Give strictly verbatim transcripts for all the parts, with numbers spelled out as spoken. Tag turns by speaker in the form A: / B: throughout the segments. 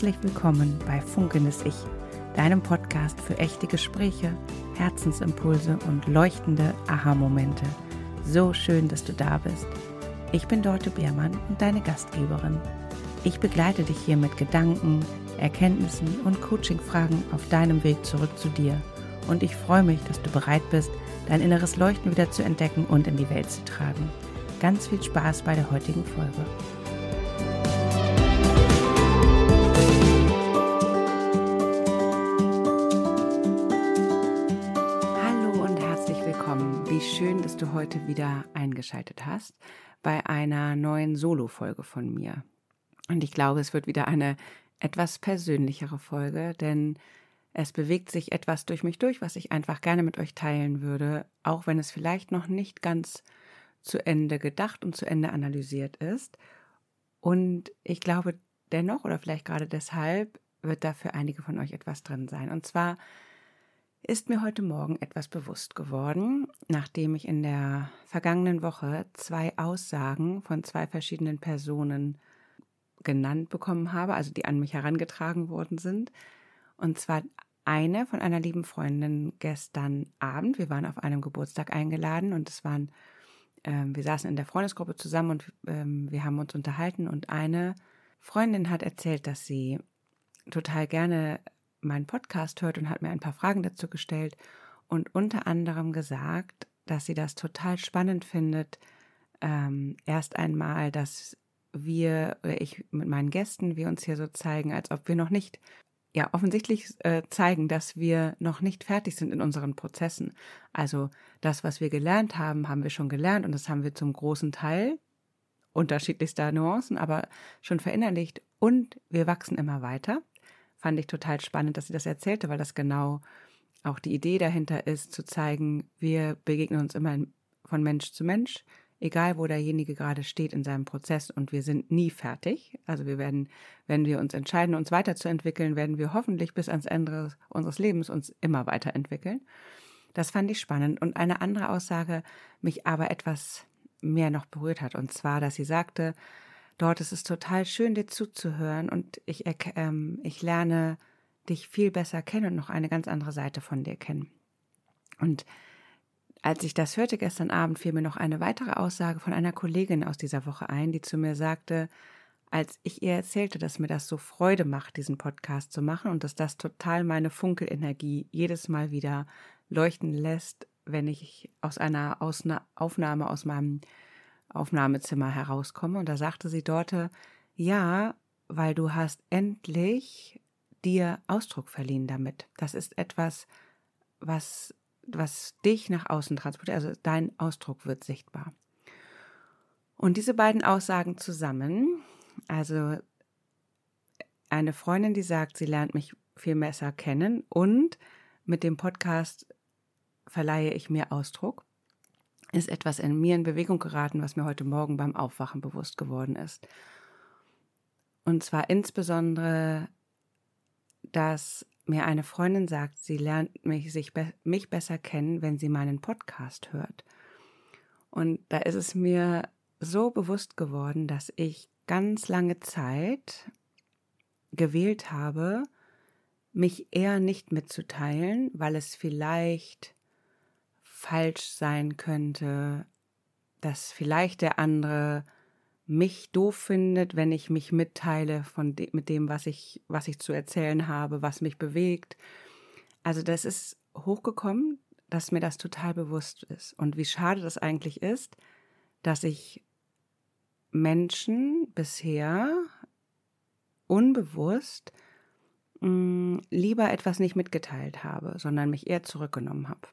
A: Herzlich willkommen bei Funkelndes Ich, deinem Podcast für echte Gespräche, Herzensimpulse und leuchtende Aha-Momente. So schön, dass du da bist. Ich bin Dorte Beermann und deine Gastgeberin. Ich begleite dich hier mit Gedanken, Erkenntnissen und Coaching-Fragen auf deinem Weg zurück zu dir. Und ich freue mich, dass du bereit bist, dein inneres Leuchten wieder zu entdecken und in die Welt zu tragen. Ganz viel Spaß bei der heutigen Folge. Hallo und herzlich willkommen. Wie schön, dass du heute wieder eingeschaltet hast bei einer neuen Solo-Folge von mir. Und ich glaube, es wird wieder eine etwas persönlichere Folge, denn es bewegt sich etwas durch mich durch, was ich einfach gerne mit euch teilen würde, auch wenn es vielleicht noch nicht ganz zu Ende gedacht und zu Ende analysiert ist. Und ich glaube dennoch oder vielleicht gerade deshalb wird da für einige von euch etwas drin sein. Und zwar ist mir heute Morgen etwas bewusst geworden, nachdem ich in der vergangenen Woche zwei Aussagen von zwei verschiedenen Personen genannt bekommen habe, also die an mich herangetragen worden sind. Und zwar eine von einer lieben Freundin gestern Abend. Wir waren auf einem Geburtstag eingeladen und es waren, ähm, wir saßen in der Freundesgruppe zusammen und ähm, wir haben uns unterhalten und eine Freundin hat erzählt, dass sie total gerne meinen Podcast hört und hat mir ein paar Fragen dazu gestellt und unter anderem gesagt, dass sie das total spannend findet, ähm, erst einmal, dass wir, oder ich mit meinen Gästen, wir uns hier so zeigen, als ob wir noch nicht ja offensichtlich äh, zeigen, dass wir noch nicht fertig sind in unseren Prozessen. Also das, was wir gelernt haben, haben wir schon gelernt und das haben wir zum großen Teil, unterschiedlichster Nuancen, aber schon verinnerlicht und wir wachsen immer weiter. Fand ich total spannend, dass sie das erzählte, weil das genau auch die Idee dahinter ist, zu zeigen, wir begegnen uns immer von Mensch zu Mensch, egal wo derjenige gerade steht in seinem Prozess und wir sind nie fertig. Also wir werden, wenn wir uns entscheiden, uns weiterzuentwickeln, werden wir hoffentlich bis ans Ende unseres Lebens uns immer weiterentwickeln. Das fand ich spannend. Und eine andere Aussage mich aber etwas mehr noch berührt hat. Und zwar, dass sie sagte, dort ist es total schön, dir zuzuhören und ich, ähm, ich lerne dich viel besser kennen und noch eine ganz andere Seite von dir kennen. Und als ich das hörte gestern Abend, fiel mir noch eine weitere Aussage von einer Kollegin aus dieser Woche ein, die zu mir sagte, als ich ihr erzählte, dass mir das so Freude macht, diesen Podcast zu machen und dass das total meine Funkelenergie jedes Mal wieder leuchten lässt, wenn ich aus einer Ausna- Aufnahme aus meinem Aufnahmezimmer herauskomme. Und da sagte sie dort, ja, weil du hast endlich dir Ausdruck verliehen damit. Das ist etwas, was was dich nach außen transportiert, also dein Ausdruck wird sichtbar. Und diese beiden Aussagen zusammen, also eine Freundin, die sagt, sie lernt mich viel besser kennen und mit dem Podcast verleihe ich mir Ausdruck, ist etwas in mir in Bewegung geraten, was mir heute Morgen beim Aufwachen bewusst geworden ist. Und zwar insbesondere, dass mir eine Freundin sagt, sie lernt mich, sich be- mich besser kennen, wenn sie meinen Podcast hört. Und da ist es mir so bewusst geworden, dass ich ganz lange Zeit gewählt habe, mich eher nicht mitzuteilen, weil es vielleicht falsch sein könnte, dass vielleicht der andere mich doof findet, wenn ich mich mitteile von de- mit dem, was ich, was ich zu erzählen habe, was mich bewegt. Also das ist hochgekommen, dass mir das total bewusst ist. Und wie schade das eigentlich ist, dass ich Menschen bisher unbewusst mh, lieber etwas nicht mitgeteilt habe, sondern mich eher zurückgenommen habe.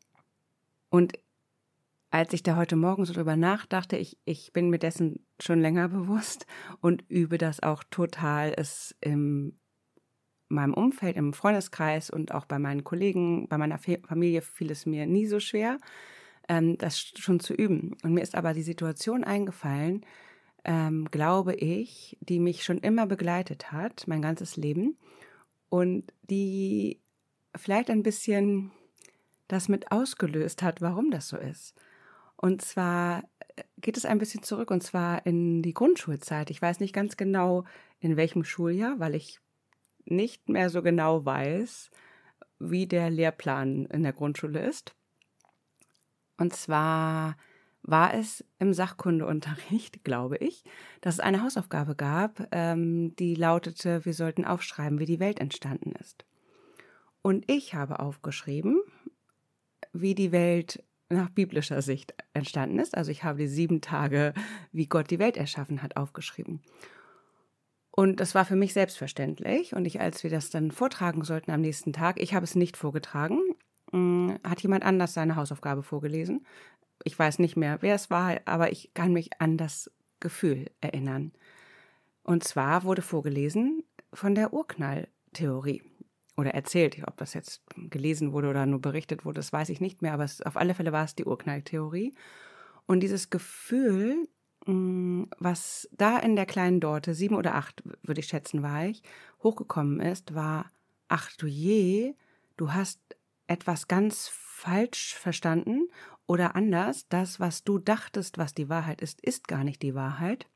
A: Und als ich da heute Morgen so drüber nachdachte, ich, ich bin mir dessen schon länger bewusst und übe das auch total, es in meinem Umfeld, im Freundeskreis und auch bei meinen Kollegen, bei meiner Familie fiel es mir nie so schwer, ähm, das schon zu üben. Und mir ist aber die Situation eingefallen, ähm, glaube ich, die mich schon immer begleitet hat, mein ganzes Leben und die vielleicht ein bisschen das mit ausgelöst hat, warum das so ist. Und zwar geht es ein bisschen zurück, und zwar in die Grundschulzeit. Ich weiß nicht ganz genau, in welchem Schuljahr, weil ich nicht mehr so genau weiß, wie der Lehrplan in der Grundschule ist. Und zwar war es im Sachkundeunterricht, glaube ich, dass es eine Hausaufgabe gab, ähm, die lautete, wir sollten aufschreiben, wie die Welt entstanden ist. Und ich habe aufgeschrieben, wie die Welt nach biblischer Sicht entstanden ist. Also ich habe die sieben Tage, wie Gott die Welt erschaffen hat, aufgeschrieben. Und das war für mich selbstverständlich. Und ich, als wir das dann vortragen sollten am nächsten Tag, ich habe es nicht vorgetragen, hat jemand anders seine Hausaufgabe vorgelesen. Ich weiß nicht mehr, wer es war, aber ich kann mich an das Gefühl erinnern. Und zwar wurde vorgelesen von der Urknalltheorie. Oder erzählt, ob das jetzt gelesen wurde oder nur berichtet wurde, das weiß ich nicht mehr, aber es, auf alle Fälle war es die Urknalltheorie. Und dieses Gefühl, was da in der kleinen Dorte, sieben oder acht, würde ich schätzen, war ich, hochgekommen ist, war, ach du je, du hast etwas ganz falsch verstanden oder anders, das, was du dachtest, was die Wahrheit ist, ist gar nicht die Wahrheit.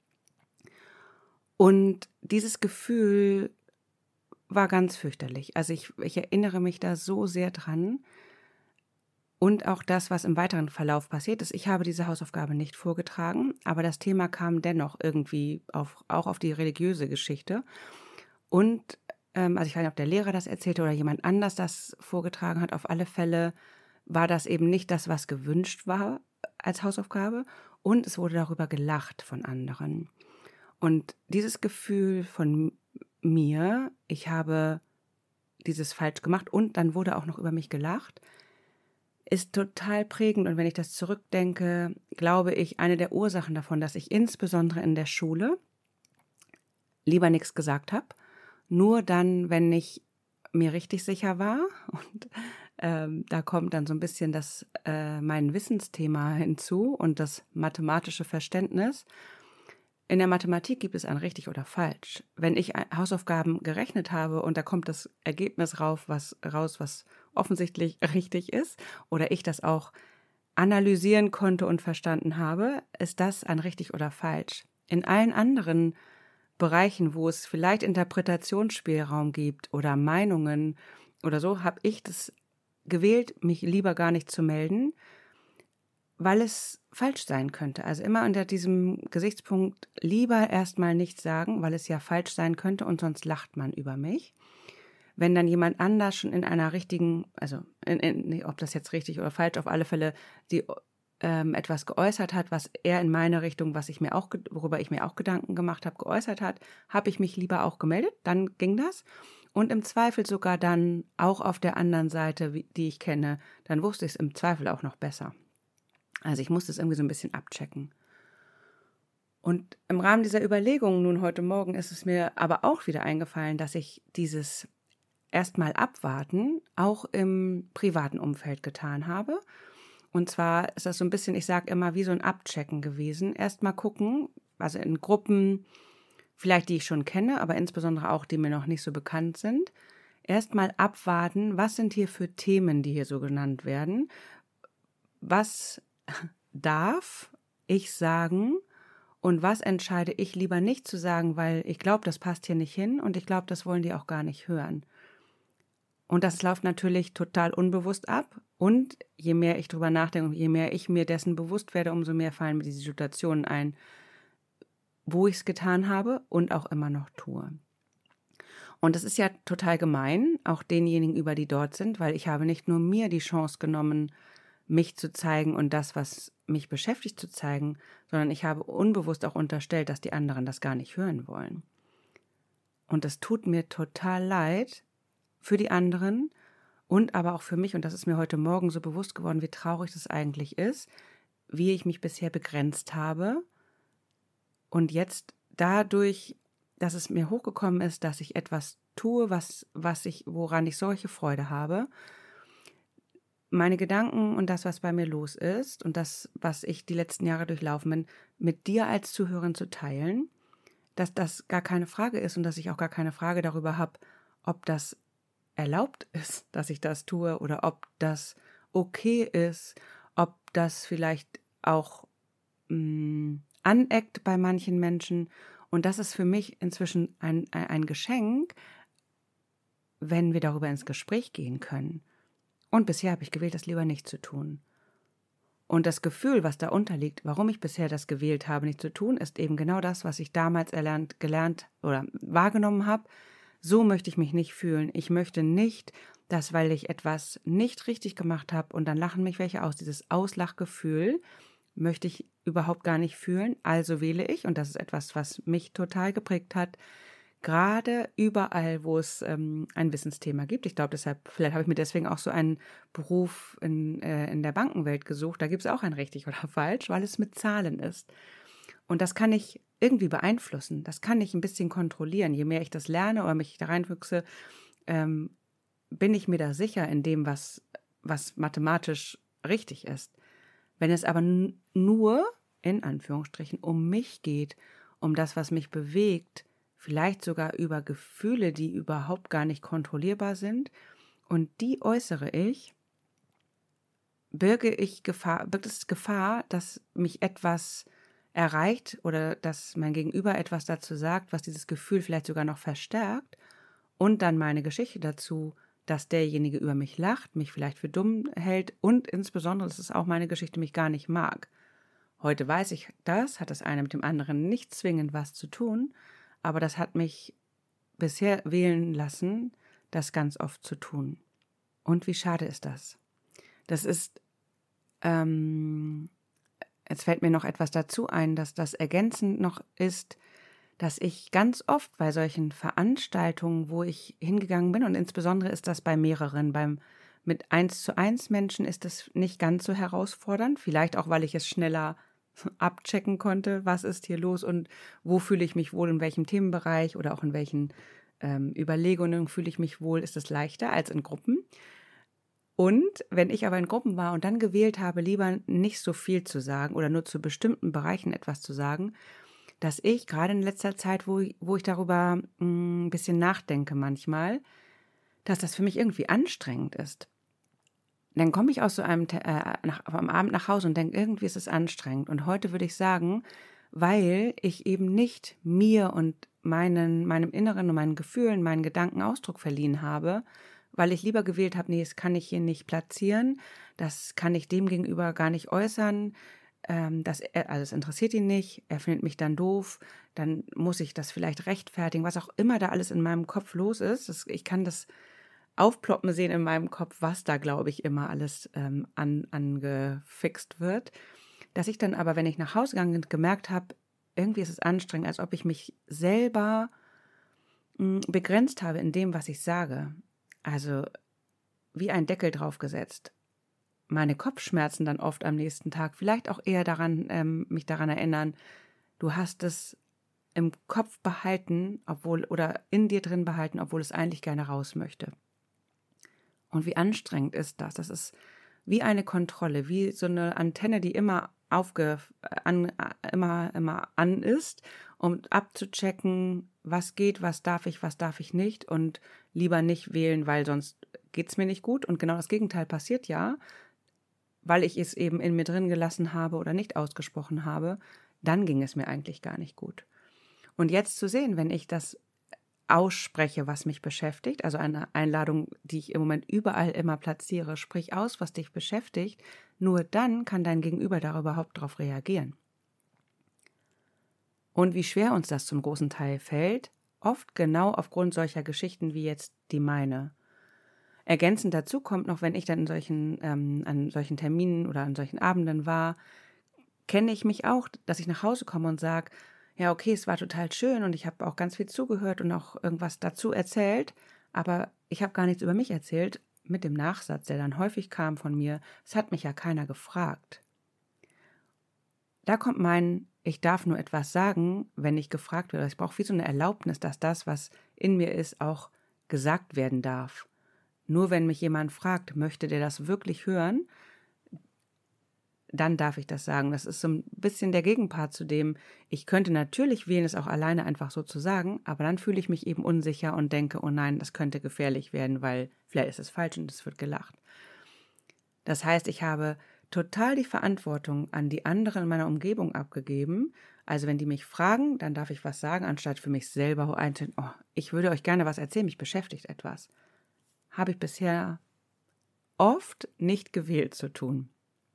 A: Und dieses Gefühl war ganz fürchterlich. Also ich, ich erinnere mich da so sehr dran. Und auch das, was im weiteren Verlauf passiert ist. Ich habe diese Hausaufgabe nicht vorgetragen, aber das Thema kam dennoch irgendwie auf, auch auf die religiöse Geschichte. Und, ähm, also ich weiß nicht, ob der Lehrer das erzählte oder jemand anders das vorgetragen hat. Auf alle Fälle war das eben nicht das, was gewünscht war als Hausaufgabe. Und es wurde darüber gelacht von anderen. Und dieses Gefühl von mir, ich habe dieses falsch gemacht und dann wurde auch noch über mich gelacht, ist total prägend. Und wenn ich das zurückdenke, glaube ich, eine der Ursachen davon, dass ich insbesondere in der Schule lieber nichts gesagt habe, nur dann, wenn ich mir richtig sicher war. Und ähm, da kommt dann so ein bisschen das äh, mein Wissensthema hinzu und das mathematische Verständnis. In der Mathematik gibt es ein richtig oder falsch. Wenn ich Hausaufgaben gerechnet habe und da kommt das Ergebnis rauf, was, raus, was offensichtlich richtig ist, oder ich das auch analysieren konnte und verstanden habe, ist das ein richtig oder falsch. In allen anderen Bereichen, wo es vielleicht Interpretationsspielraum gibt oder Meinungen oder so, habe ich das gewählt, mich lieber gar nicht zu melden, weil es falsch sein könnte. Also immer unter diesem Gesichtspunkt lieber erstmal nichts sagen, weil es ja falsch sein könnte und sonst lacht man über mich. Wenn dann jemand anders schon in einer richtigen, also in, in, ob das jetzt richtig oder falsch, auf alle Fälle die ähm, etwas geäußert hat, was er in meine Richtung, was ich mir auch, worüber ich mir auch Gedanken gemacht habe, geäußert hat, habe ich mich lieber auch gemeldet, dann ging das. Und im Zweifel sogar dann auch auf der anderen Seite, die ich kenne, dann wusste ich es im Zweifel auch noch besser. Also ich musste es irgendwie so ein bisschen abchecken. Und im Rahmen dieser Überlegungen nun heute Morgen ist es mir aber auch wieder eingefallen, dass ich dieses erstmal abwarten auch im privaten Umfeld getan habe. Und zwar ist das so ein bisschen, ich sage immer, wie so ein Abchecken gewesen. Erstmal gucken, also in Gruppen, vielleicht die ich schon kenne, aber insbesondere auch, die mir noch nicht so bekannt sind. Erstmal abwarten, was sind hier für Themen, die hier so genannt werden. Was darf ich sagen und was entscheide ich lieber nicht zu sagen, weil ich glaube, das passt hier nicht hin und ich glaube, das wollen die auch gar nicht hören. Und das läuft natürlich total unbewusst ab und je mehr ich drüber nachdenke und je mehr ich mir dessen bewusst werde, umso mehr fallen mir diese Situationen ein, wo ich es getan habe und auch immer noch tue. Und das ist ja total gemein, auch denjenigen über, die dort sind, weil ich habe nicht nur mir die Chance genommen, mich zu zeigen und das, was mich beschäftigt, zu zeigen, sondern ich habe unbewusst auch unterstellt, dass die anderen das gar nicht hören wollen. Und das tut mir total leid für die anderen und aber auch für mich. Und das ist mir heute Morgen so bewusst geworden, wie traurig das eigentlich ist, wie ich mich bisher begrenzt habe. Und jetzt dadurch, dass es mir hochgekommen ist, dass ich etwas tue, was, was ich, woran ich solche Freude habe, meine Gedanken und das, was bei mir los ist und das, was ich die letzten Jahre durchlaufen bin, mit dir als Zuhörerin zu teilen, dass das gar keine Frage ist und dass ich auch gar keine Frage darüber habe, ob das erlaubt ist, dass ich das tue oder ob das okay ist, ob das vielleicht auch mh, aneckt bei manchen Menschen. Und das ist für mich inzwischen ein, ein Geschenk, wenn wir darüber ins Gespräch gehen können. Und bisher habe ich gewählt, das lieber nicht zu tun. Und das Gefühl, was da unterliegt, warum ich bisher das gewählt habe, nicht zu tun, ist eben genau das, was ich damals erlernt, gelernt oder wahrgenommen habe. So möchte ich mich nicht fühlen. Ich möchte nicht, dass, weil ich etwas nicht richtig gemacht habe und dann lachen mich welche aus, dieses Auslachgefühl möchte ich überhaupt gar nicht fühlen. Also wähle ich, und das ist etwas, was mich total geprägt hat, gerade überall, wo es ähm, ein Wissensthema gibt. Ich glaube, deshalb, vielleicht habe ich mir deswegen auch so einen Beruf in, äh, in der Bankenwelt gesucht. Da gibt es auch ein richtig oder falsch, weil es mit Zahlen ist. Und das kann ich irgendwie beeinflussen. Das kann ich ein bisschen kontrollieren. Je mehr ich das lerne oder mich da reinfüchse, ähm, bin ich mir da sicher in dem, was, was mathematisch richtig ist. Wenn es aber n- nur, in Anführungsstrichen, um mich geht, um das, was mich bewegt, vielleicht sogar über Gefühle, die überhaupt gar nicht kontrollierbar sind, und die äußere ich, birge ich Gefahr, birgt es Gefahr, dass mich etwas erreicht oder dass mein Gegenüber etwas dazu sagt, was dieses Gefühl vielleicht sogar noch verstärkt, und dann meine Geschichte dazu, dass derjenige über mich lacht, mich vielleicht für dumm hält und insbesondere, das ist auch meine Geschichte, mich gar nicht mag. Heute weiß ich das, hat das eine mit dem anderen nicht zwingend was zu tun, aber das hat mich bisher wählen lassen, das ganz oft zu tun. Und wie schade ist das? Das ist, ähm, jetzt fällt mir noch etwas dazu ein, dass das ergänzend noch ist, dass ich ganz oft bei solchen Veranstaltungen, wo ich hingegangen bin, und insbesondere ist das bei mehreren, beim mit eins zu eins Menschen ist das nicht ganz so herausfordernd, vielleicht auch, weil ich es schneller abchecken konnte, was ist hier los und wo fühle ich mich wohl, in welchem Themenbereich oder auch in welchen ähm, Überlegungen fühle ich mich wohl, ist es leichter als in Gruppen. Und wenn ich aber in Gruppen war und dann gewählt habe, lieber nicht so viel zu sagen oder nur zu bestimmten Bereichen etwas zu sagen, dass ich gerade in letzter Zeit, wo ich, wo ich darüber mh, ein bisschen nachdenke manchmal, dass das für mich irgendwie anstrengend ist. Dann komme ich aus so einem äh, nach, am Abend nach Hause und denke, irgendwie ist es anstrengend. Und heute würde ich sagen, weil ich eben nicht mir und meinen, meinem Inneren und meinen Gefühlen, meinen Gedanken Ausdruck verliehen habe, weil ich lieber gewählt habe, nee, das kann ich hier nicht platzieren, das kann ich dem gegenüber gar nicht äußern, ähm, das, also es interessiert ihn nicht, er findet mich dann doof, dann muss ich das vielleicht rechtfertigen, was auch immer da alles in meinem Kopf los ist. Das, ich kann das aufploppen sehen in meinem Kopf, was da, glaube ich, immer alles ähm, an, angefixt wird. Dass ich dann aber, wenn ich nach Hause gegangen bin, gemerkt habe, irgendwie ist es anstrengend, als ob ich mich selber mh, begrenzt habe in dem, was ich sage. Also wie ein Deckel draufgesetzt. Meine Kopfschmerzen dann oft am nächsten Tag, vielleicht auch eher daran, ähm, mich daran erinnern, du hast es im Kopf behalten, obwohl, oder in dir drin behalten, obwohl es eigentlich gerne raus möchte. Und wie anstrengend ist das? Das ist wie eine Kontrolle, wie so eine Antenne, die immer aufge, an, immer, immer an ist, um abzuchecken, was geht, was darf ich, was darf ich nicht, und lieber nicht wählen, weil sonst geht es mir nicht gut. Und genau das Gegenteil passiert ja, weil ich es eben in mir drin gelassen habe oder nicht ausgesprochen habe, dann ging es mir eigentlich gar nicht gut. Und jetzt zu sehen, wenn ich das ausspreche, was mich beschäftigt, also eine Einladung, die ich im Moment überall immer platziere, sprich aus, was dich beschäftigt, nur dann kann dein Gegenüber da überhaupt darauf reagieren. Und wie schwer uns das zum großen Teil fällt, oft genau aufgrund solcher Geschichten wie jetzt die meine. Ergänzend dazu kommt noch, wenn ich dann in solchen, ähm, an solchen Terminen oder an solchen Abenden war, kenne ich mich auch, dass ich nach Hause komme und sage, ja, okay, es war total schön und ich habe auch ganz viel zugehört und auch irgendwas dazu erzählt, aber ich habe gar nichts über mich erzählt, mit dem Nachsatz, der dann häufig kam von mir, es hat mich ja keiner gefragt. Da kommt mein, ich darf nur etwas sagen, wenn ich gefragt werde. Ich brauche wie so eine Erlaubnis, dass das, was in mir ist, auch gesagt werden darf. Nur wenn mich jemand fragt, möchte der das wirklich hören, dann darf ich das sagen. Das ist so ein bisschen der Gegenpart zu dem, ich könnte natürlich wählen, es auch alleine einfach so zu sagen, aber dann fühle ich mich eben unsicher und denke, oh nein, das könnte gefährlich werden, weil vielleicht ist es falsch und es wird gelacht. Das heißt, ich habe total die Verantwortung an die anderen in meiner Umgebung abgegeben. Also wenn die mich fragen, dann darf ich was sagen, anstatt für mich selber einzeln, oh, ich würde euch gerne was erzählen, mich beschäftigt etwas. habe ich bisher oft nicht gewählt zu tun.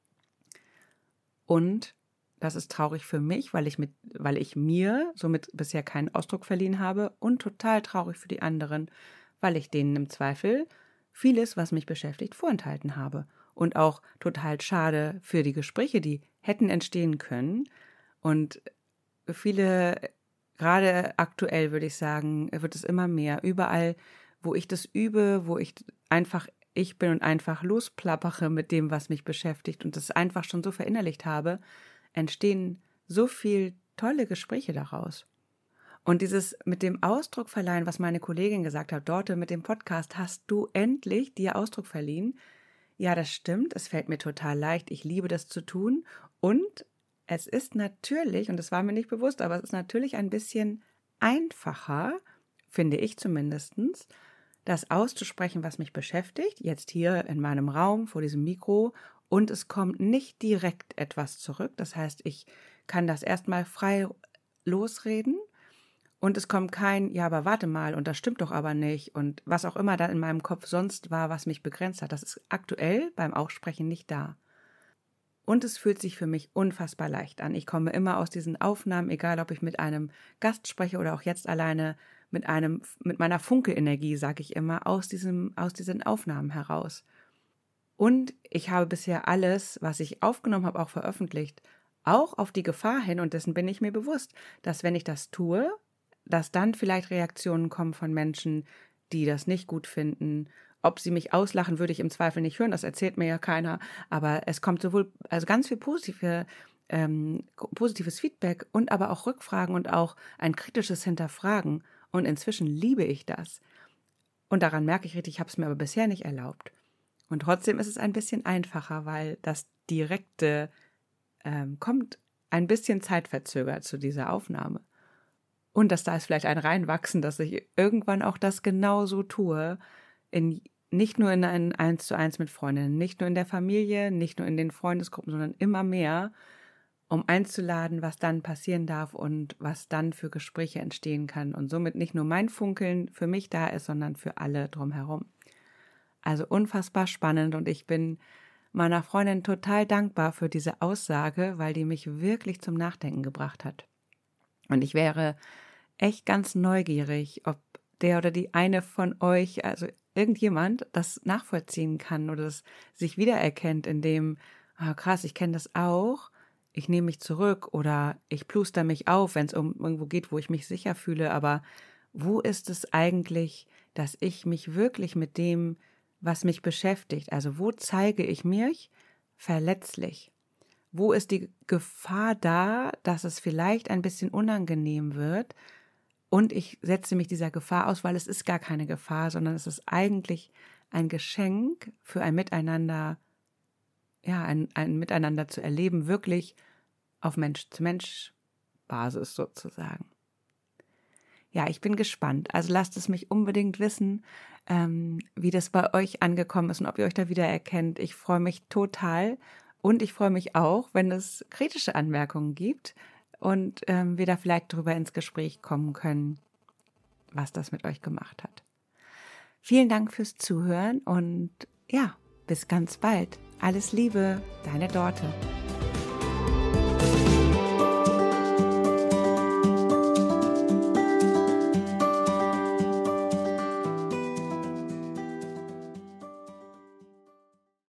A: Und das ist traurig für mich, weil ich mit, weil ich mir somit bisher keinen Ausdruck verliehen habe, und total traurig für die anderen, weil ich denen im Zweifel vieles, was mich beschäftigt, vorenthalten habe. Und auch total schade für die Gespräche, die hätten entstehen können. Und viele, gerade aktuell würde ich sagen, wird es immer mehr. Überall, wo ich das übe, wo ich einfach ich bin und einfach losplappere mit dem, was mich beschäftigt und das einfach schon so verinnerlicht habe, entstehen so viel tolle Gespräche daraus. Und dieses mit dem Ausdruck verleihen, was meine Kollegin gesagt hat, Dorte, mit dem Podcast hast du endlich dir Ausdruck verliehen. Ja, das stimmt, es fällt mir total leicht, ich liebe das zu tun und es ist natürlich, und das war mir nicht bewusst, aber es ist natürlich ein bisschen einfacher, finde ich zumindestens, das auszusprechen, was mich beschäftigt, jetzt hier in meinem Raum vor diesem Mikro, und es kommt nicht direkt etwas zurück. Das heißt, ich kann das erstmal frei losreden und es kommt kein, ja, aber warte mal, und das stimmt doch aber nicht, und was auch immer da in meinem Kopf sonst war, was mich begrenzt hat, das ist aktuell beim Aussprechen nicht da. Und es fühlt sich für mich unfassbar leicht an. Ich komme immer aus diesen Aufnahmen, egal ob ich mit einem Gast spreche oder auch jetzt alleine mit einem, mit meiner Funkelenergie, sage ich immer, aus diesem, aus diesen Aufnahmen heraus. Und ich habe bisher alles, was ich aufgenommen habe, auch veröffentlicht, auch auf die Gefahr hin, und dessen bin ich mir bewusst, dass wenn ich das tue, dass dann vielleicht Reaktionen kommen von Menschen, die das nicht gut finden. Ob sie mich auslachen, würde ich im Zweifel nicht hören, das erzählt mir ja keiner, aber es kommt sowohl, also ganz viel positive, ähm, positives Feedback und aber auch Rückfragen und auch ein kritisches Hinterfragen, und inzwischen liebe ich das. Und daran merke ich richtig, ich habe es mir aber bisher nicht erlaubt. Und trotzdem ist es ein bisschen einfacher, weil das Direkte ähm, kommt ein bisschen zeitverzögert zu dieser Aufnahme. Und dass da ist vielleicht ein Reinwachsen, dass ich irgendwann auch das genauso tue, in, nicht nur in ein Eins zu Eins mit Freundinnen, nicht nur in der Familie, nicht nur in den Freundesgruppen, sondern immer mehr, um einzuladen, was dann passieren darf und was dann für Gespräche entstehen kann und somit nicht nur mein Funkeln für mich da ist, sondern für alle drumherum. Also unfassbar spannend, und ich bin meiner Freundin total dankbar für diese Aussage, weil die mich wirklich zum Nachdenken gebracht hat. Und ich wäre echt ganz neugierig, ob der oder die eine von euch, also irgendjemand, das nachvollziehen kann oder das sich wiedererkennt in dem, ah, krass, ich kenne das auch, ich nehme mich zurück oder ich pluster mich auf, wenn es um irgendwo geht, wo ich mich sicher fühle, aber wo ist es eigentlich, dass ich mich wirklich mit dem, was mich beschäftigt, also wo zeige ich mich verletzlich? Wo ist die Gefahr da, dass es vielleicht ein bisschen unangenehm wird und ich setze mich dieser Gefahr aus, weil es ist gar keine Gefahr, sondern es ist eigentlich ein Geschenk für ein Miteinander, ja, ein, ein Miteinander zu erleben, wirklich auf Mensch-zu-Mensch-Basis sozusagen. Ja, ich bin gespannt. Also lasst es mich unbedingt wissen, ähm, wie das bei euch angekommen ist und ob ihr euch da wiedererkennt. Ich freue mich total und ich freue mich auch, wenn es kritische Anmerkungen gibt und ähm, wir da vielleicht drüber ins Gespräch kommen können, was das mit euch gemacht hat. Vielen Dank fürs Zuhören und ja, bis ganz bald. Alles Liebe, deine Dorte.